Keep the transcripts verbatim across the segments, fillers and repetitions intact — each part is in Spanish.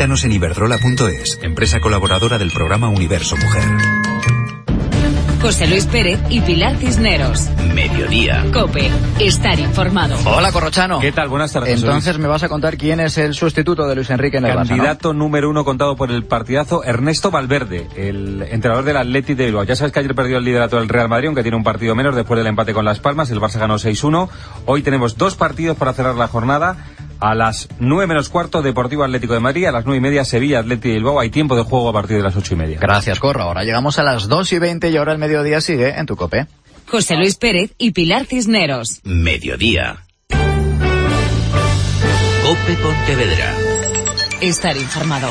Visítanos en iberdrola punto es, empresa colaboradora del programa Universo Mujer. José Luis Pérez y Pilar Cisneros. Mediodía. COPE. Estar informado. Hola, Corrochano. ¿Qué tal? Buenas tardes. Entonces me vas a contar quién es el sustituto de Luis Enrique en el Barça, ¿no? Candidato número uno contado por el partidazo, Ernesto Valverde, el entrenador del Athletic de Bilbao. Ya sabes que ayer perdió el liderato del Real Madrid, aunque tiene un partido menos después del empate con Las Palmas. El Barça ganó seis uno. Hoy tenemos dos partidos para cerrar la jornada. A las nueve menos cuarto, Deportivo Atlético de Madrid. A las nueve y media, Sevilla Athletic de Bilbao. Hay tiempo de juego a partir de las ocho y media. Gracias, Corro. Ahora llegamos a las dos y veinte y ahora el mediodía sigue en tu COPE. José Luis Pérez y Pilar Cisneros. Mediodía. COPE Pontevedra. Estar informado.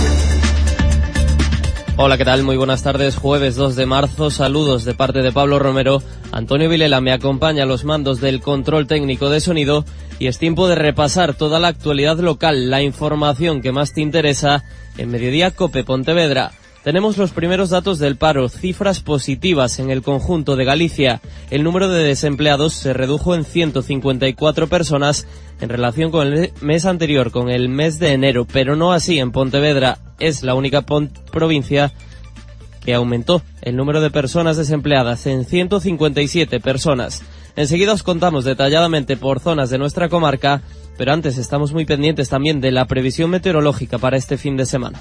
Hola, ¿qué tal? Muy buenas tardes. Jueves dos de marzo. Saludos de parte de Pablo Romero. Antonio Vilela me acompaña a los mandos del control técnico de sonido y es tiempo de repasar toda la actualidad local, la información que más te interesa en Mediodía COPE Pontevedra. Tenemos los primeros datos del paro, cifras positivas en el conjunto de Galicia. El número de desempleados se redujo en ciento cincuenta y cuatro personas en relación con el mes anterior, con el mes de enero, pero no así en Pontevedra. Es la única pon- provincia que aumentó el número de personas desempleadas en ciento cincuenta y siete personas. Enseguida os contamos detalladamente por zonas de nuestra comarca, pero antes estamos muy pendientes también de la previsión meteorológica para este fin de semana.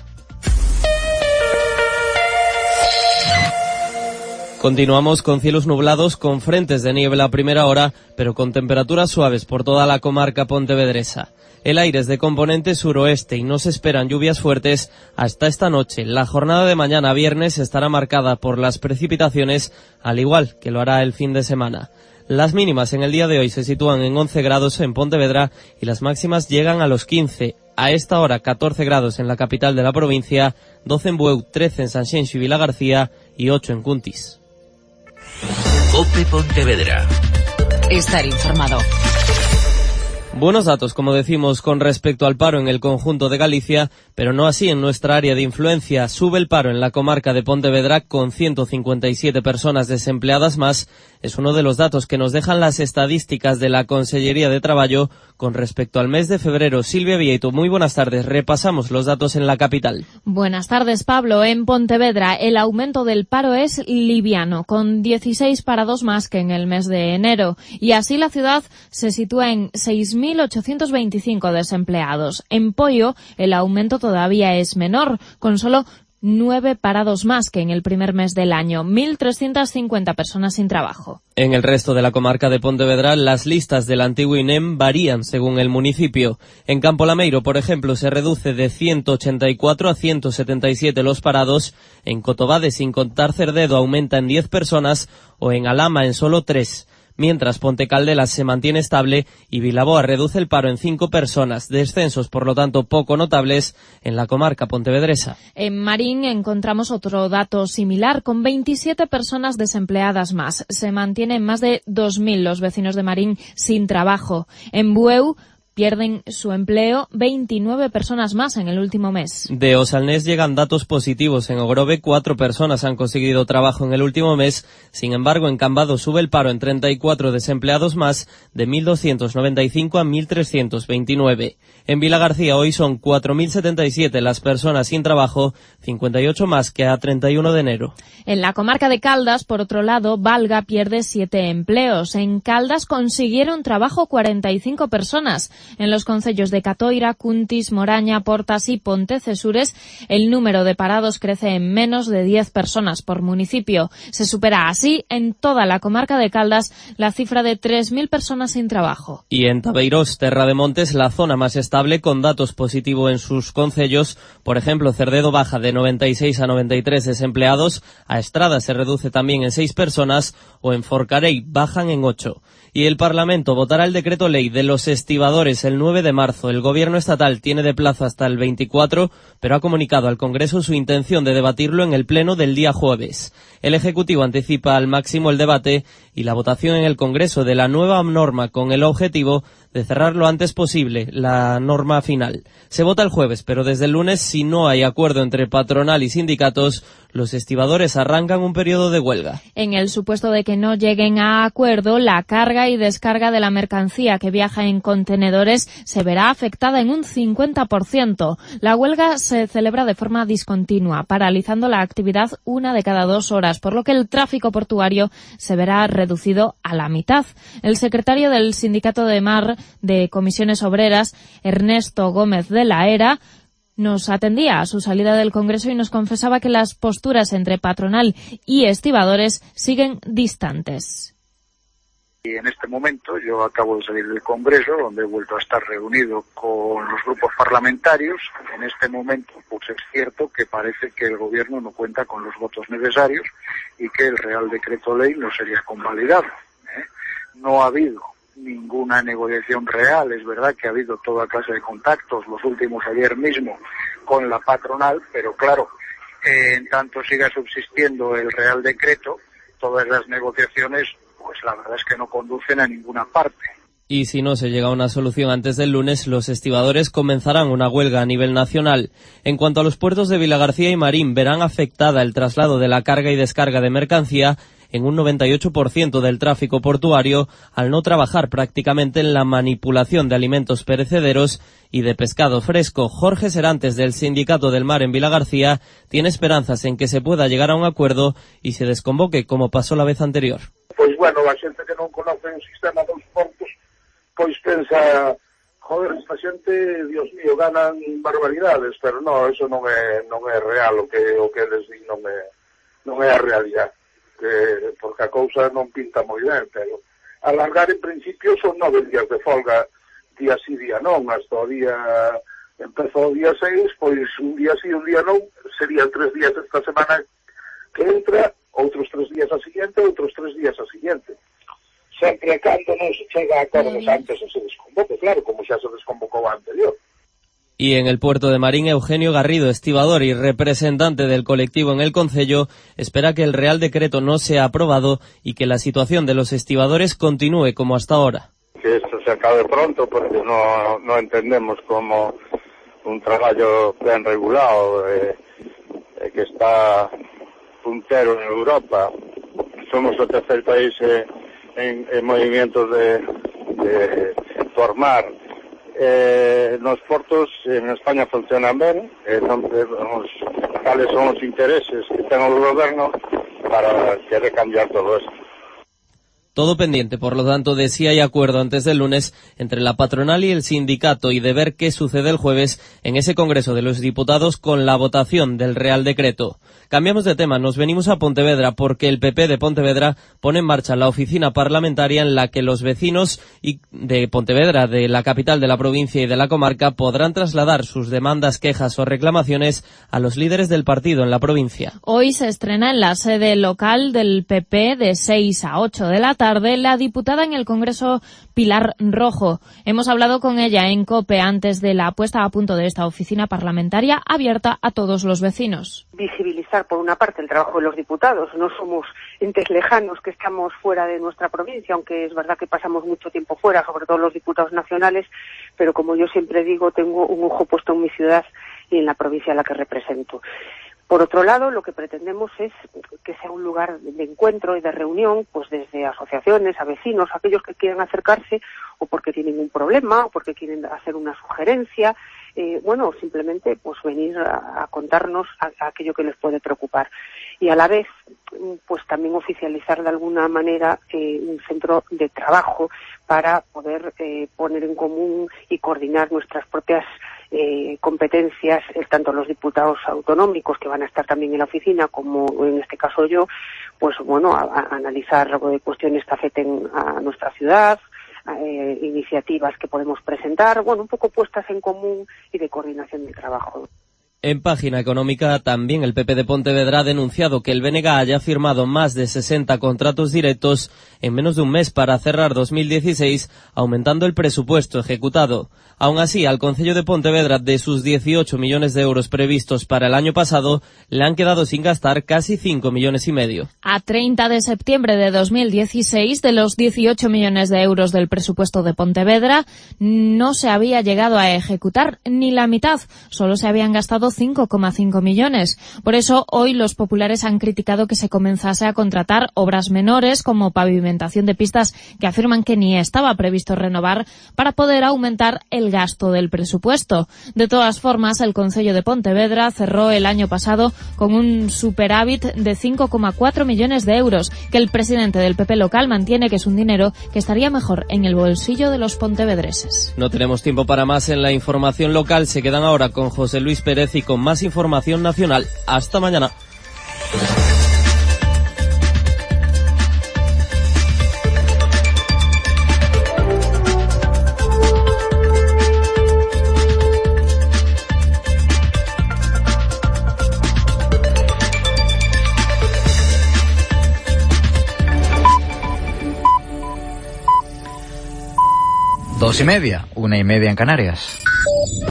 Continuamos con cielos nublados, con frentes de niebla a primera hora, pero con temperaturas suaves por toda la comarca pontevedresa. El aire es de componente suroeste y no se esperan lluvias fuertes hasta esta noche. La jornada de mañana viernes estará marcada por las precipitaciones, al igual que lo hará el fin de semana. Las mínimas en el día de hoy se sitúan en once grados en Pontevedra y las máximas llegan a los quince. A esta hora catorce grados en la capital de la provincia, doce en Bueu, trece en Sanxenxo y Vilagarcía y ocho en Cuntis. COPE Pontevedra. Estar informado. Buenos datos, como decimos, con respecto al paro en el conjunto de Galicia, pero no así en nuestra área de influencia. Sube el paro en la comarca de Pontevedra con ciento cincuenta y siete personas desempleadas más. Es uno de los datos que nos dejan las estadísticas de la Consellería de Traballo con respecto al mes de febrero. Silvia Vieito, muy buenas tardes. Repasamos los datos en la capital. Buenas tardes, Pablo. En Pontevedra el aumento del paro es liviano, con dieciséis parados más que en el mes de enero. Y así la ciudad se sitúa en seis mil ochocientos veinticinco desempleados. En Poio el aumento todavía es menor, con solo nueve parados más que en el primer mes del año, mil trescientas cincuenta personas sin trabajo. En el resto de la comarca de Pontevedra, las listas del antiguo INEM varían según el municipio. En Campo Lameiro, por ejemplo, se reduce de ciento ochenta y cuatro a ciento setenta y siete los parados. En Cotobade, sin contar Cerdedo, aumenta en diez personas o en Alama en solo tres. Mientras Ponte Caldelas se mantiene estable y Vilaboa reduce el paro en cinco personas, descensos por lo tanto poco notables en la comarca pontevedresa. En Marín encontramos otro dato similar, con veintisiete personas desempleadas más. Se mantienen más de dos mil los vecinos de Marín sin trabajo. En Bueu pierden su empleo veintinueve personas más en el último mes. De Osalnés llegan datos positivos. En Ogrove, cuatro personas han conseguido trabajo en el último mes. Sin embargo, en Cambado sube el paro en treinta y cuatro desempleados más, de mil doscientos noventa y cinco a mil trescientos veintinueve. En Vilagarcía hoy son cuatro mil setenta y siete las personas sin trabajo, cincuenta y ocho más que a treinta y uno de enero. En la comarca de Caldas, por otro lado, Valga pierde siete empleos. En Caldas consiguieron trabajo cuarenta y cinco personas. En los concellos de Catoira, Cuntis, Moraña, Portas y Pontecesures, el número de parados crece en menos de diez personas por municipio. Se supera así en toda la comarca de Caldas la cifra de tres mil personas sin trabajo. Y en Tabeiros, Terra de Montes, la zona más estable con datos positivos en sus concellos. Por ejemplo, Cerdedo baja de noventa y seis a noventa y tres desempleados, a Estrada se reduce también en seis personas o en Forcarei bajan en ocho. Y el Parlamento votará el decreto ley de los estibadores el nueve de marzo. El Gobierno estatal tiene de plazo hasta el veinticuatro, pero ha comunicado al Congreso su intención de debatirlo en el Pleno del día jueves. El Ejecutivo anticipa al máximo el debate y la votación en el Congreso de la nueva norma con el objetivo de cerrar lo antes posible la norma final. Se vota el jueves, pero desde el lunes, si no hay acuerdo entre patronal y sindicatos, los estibadores arrancan un periodo de huelga. En el supuesto de que no lleguen a acuerdo, la carga y descarga de la mercancía que viaja en contenedores se verá afectada en un cincuenta por ciento. La huelga se celebra de forma discontinua, paralizando la actividad una de cada dos horas, por lo que el tráfico portuario se verá reducido a la mitad. El secretario del Sindicato de Mar de Comisiones Obreras, Ernesto Gómez de la Era, nos atendía a su salida del Congreso y nos confesaba que las posturas entre patronal y estibadores siguen distantes. Y en este momento yo acabo de salir del Congreso, donde he vuelto a estar reunido con los grupos parlamentarios. En este momento, pues es cierto que parece que el Gobierno no cuenta con los votos necesarios y que el Real Decreto Ley no sería convalidado, ¿eh? No ha habido ninguna negociación real. Es verdad que ha habido toda clase de contactos, los últimos ayer mismo con la patronal, pero claro, eh, en tanto siga subsistiendo el Real Decreto, todas las negociaciones, pues la verdad es que no conducen a ninguna parte. Y si no se llega a una solución antes del lunes, los estibadores comenzarán una huelga a nivel nacional. En cuanto a los puertos de Vilagarcía y Marín, verán afectada el traslado de la carga y descarga de mercancía en un noventa y ocho por ciento del tráfico portuario, al no trabajar prácticamente en la manipulación de alimentos perecederos y de pescado fresco. Jorge Serantes, del Sindicato del Mar en Vilagarcía, tiene esperanzas en que se pueda llegar a un acuerdo y se desconvoque, como pasó la vez anterior. Pois, bueno, a xente que non conoce o sistema dos portos, pois pensa, joder, esta xente, Dios mío, ganan barbaridades, pero non, eso non é, non é real, o que, o que eles din non é, non é a realidad. Que, porque a cousa non pinta moi ben, pero alargar en principio son nove días de folga, día sí, día non, hasta o día, empezó o día seis, pois un día sí, un día non, serían tres días esta semana que entra, outros tres días a siguiente, outros tres días a siguiente. Sempre cando non se chega a acordos antes se desconvoque, claro, como xa se desconvocou a anterior. Y en el puerto de Marín, Eugenio Garrido, estibador y representante del colectivo en el concello, espera que el Real Decreto no sea aprobado y que la situación de los estibadores continúe como hasta ahora. Que esto se acabe pronto, porque no, no entendemos como un traballo ben regulado, eh, eh, que está puntero en Europa. Somos o tercer país eh, en, en movimientos de, de formar. Eh, nos portos en España funcionan ben, eh, non sabemos cales son os intereses que ten o goberno para querer cambiar todo esto. Todo pendiente, por lo tanto, de si hay acuerdo antes del lunes entre la patronal y el sindicato y de ver qué sucede el jueves en ese Congreso de los Diputados con la votación del Real Decreto. Cambiamos de tema, nos venimos a Pontevedra porque el P P de Pontevedra pone en marcha la oficina parlamentaria en la que los vecinos de Pontevedra, de la capital de la provincia y de la comarca, podrán trasladar sus demandas, quejas o reclamaciones a los líderes del partido en la provincia. Hoy se estrena en la sede local del P P de seis a ocho de la tarde la diputada en el Congreso Pilar Rojo. Hemos hablado con ella en COPE antes de la puesta a punto de esta oficina parlamentaria abierta a todos los vecinos. Visibilizar por una parte el trabajo de los diputados. No somos entes lejanos que estamos fuera de nuestra provincia, aunque es verdad que pasamos mucho tiempo fuera, sobre todo los diputados nacionales, pero como yo siempre digo, tengo un ojo puesto en mi ciudad y en la provincia a la que represento. Por otro lado, lo que pretendemos es que sea un lugar de encuentro y de reunión, pues desde asociaciones, a vecinos, a aquellos que quieran acercarse o porque tienen un problema o porque quieren hacer una sugerencia, eh, bueno, simplemente pues venir a, a contarnos a, a aquello que les puede preocupar. Y a la vez, pues también oficializar de alguna manera eh, un centro de trabajo para poder eh, poner en común y coordinar nuestras propias Eh, competencias, eh, tanto los diputados autonómicos que van a estar también en la oficina, como en este caso yo, pues bueno, a, a analizar eh, cuestiones que afecten a nuestra ciudad, eh, iniciativas que podemos presentar, bueno, un poco puestas en común y de coordinación del trabajo. En página económica, también el P P de Pontevedra ha denunciado que el B N G haya firmado más de sesenta contratos directos en menos de un mes para cerrar dos mil dieciséis, aumentando el presupuesto ejecutado. Aún así, al Concello de Pontevedra, de sus dieciocho millones de euros previstos para el año pasado, le han quedado sin gastar casi cinco millones y medio. A treinta de septiembre de dos mil dieciséis, de los dieciocho millones de euros del presupuesto de Pontevedra, no se había llegado a ejecutar ni la mitad, solo se habían gastado cinco coma cinco millones. Por eso, hoy los populares han criticado que se comenzase a contratar obras menores como pavimentación de pistas que afirman que ni estaba previsto renovar para poder aumentar el gasto del presupuesto. De todas formas, el Concello de Pontevedra cerró el año pasado con un superávit de cinco coma cuatro millones de euros, que el presidente del P P local mantiene que es un dinero que estaría mejor en el bolsillo de los pontevedreses. No tenemos tiempo para más en la información local. Se quedan ahora con José Luis Pérez y con más información nacional. Hasta mañana. Dos y media, una y media en Canarias.